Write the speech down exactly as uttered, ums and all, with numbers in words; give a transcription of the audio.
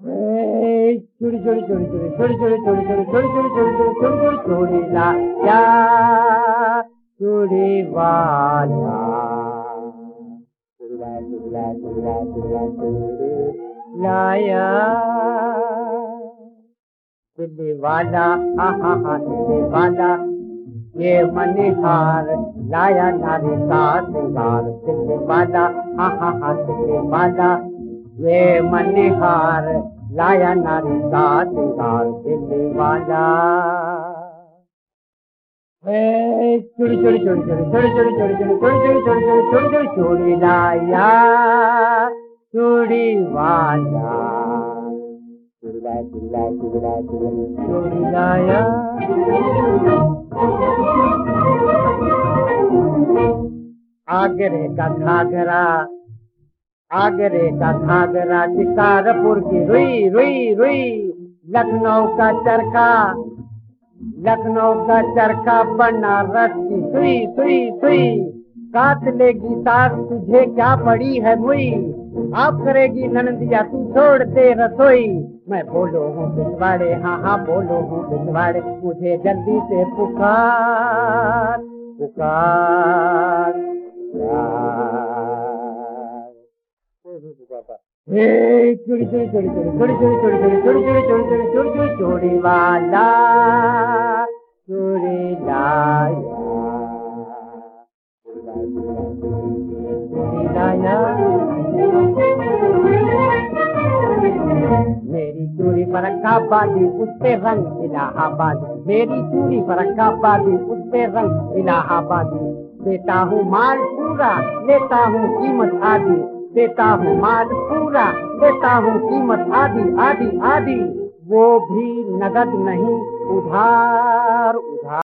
ए, चोरी चोरी चोरी चोरी चोरी चोरी चोरी चोरी चोरी चोरी चोरी चोरी चोरी चोरी चोरी लाया चोरी वाला चोरी लाया चोरी लाया चोरी लाया चोरी लाया चोरी लाया दिल्ली वाला हा हा हा दिल्ली वाला ये मनिहार लाया नारी का सिंगार दिल्ली वाला हा हा हा दिल्ली वाला ये मनिहार लाया नारी का सिंगार दिल्ली वाला चोरी चोरी चोरी चोरी चोरी चोरी चोरी चोरी चोरी चोरी चोरी चोरी चोरी चोरी चोरी लाया चोरी वाला चोरी लाया चोरी लाया चोरी लाया चोरी लाया आगरे का घाघरा आगरे का घाघरा शिकारपुर की रुई रुई रुई लखनऊ का चरखा लखनऊ का चरखा बनारस की सुई सुई सुई काट लेगी सास तुझे क्या पड़ी है मुई आप करेगी ननदिया तू छोड़ दे रसोई मैं बोलो हूँ पिछवाड़े हाँ हाँ बोलो हूँ पिछवाड़े मुझे जल्दी से पुकार पुकार चोरी चोरी चोरी चोरी चोरी चोरी चोरी चोरी चोरी चोरी चोरी चोरी चोरी चोरी चोरी वाला चोरी लाया चोरी लाया मेरी चोरी पर रखा बाजी उस पे रंग इलाहाबादी मेरी चोरी पर रखा बाजी उस पे रंग इलाहाबादी देता हूँ माल पूरा लेता हूँ कीमत आधी देता हूँ माल पूरा देता हूँ कीमत आधी आधी आधी वो भी नगद नहीं उधार उधार